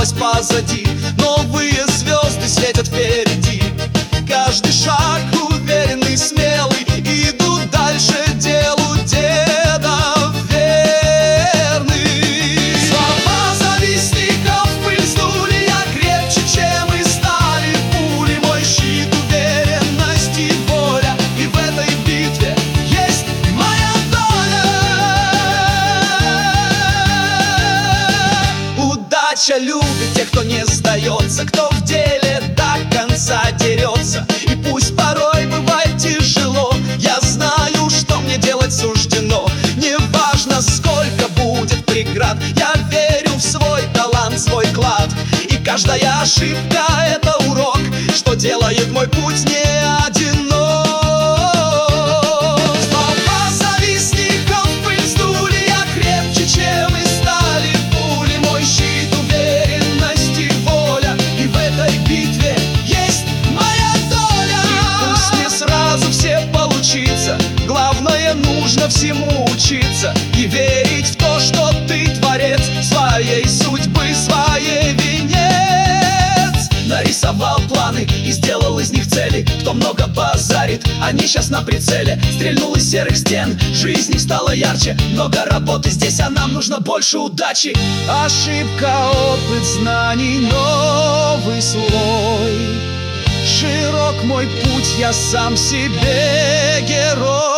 осталось позади. Новые звезды светят впереди. Каждый шаг уверенный, смелый, иду дальше делу дедов верный. Слова завистников пыль сдули, я крепче, чем и стали пули. Мой щит, уверенность и воля, и в этой битве есть моя доля. Удача любит тех, кто не сдается, кто в деле до конца дерется. И пусть порой бывает тяжело, я знаю, что мне делать суждено. Неважно, сколько будет преград, я верю в свой талант, свой клад. И каждая ошибка — это урок, что делает мой путь не одинок. Слова завистников пыль сдули, я крепче, чем и стали пули. Мой щит, уверенность и воля, и в этой битве есть моя доля. И пусть не сразу все получится, главное, нужно всему учиться и верить в то, что ты творец своей судьбы, своей венец. Нарисовал планы и сделал из них цели. Кто много базарит, они сейчас на прицеле. Стрельнул из серых стен, жизнь их стала ярче. Много работы здесь, а нам нужно больше удачи. Ошибка, опыт, знаний, новый слой. Широк мой путь, я сам себе герой.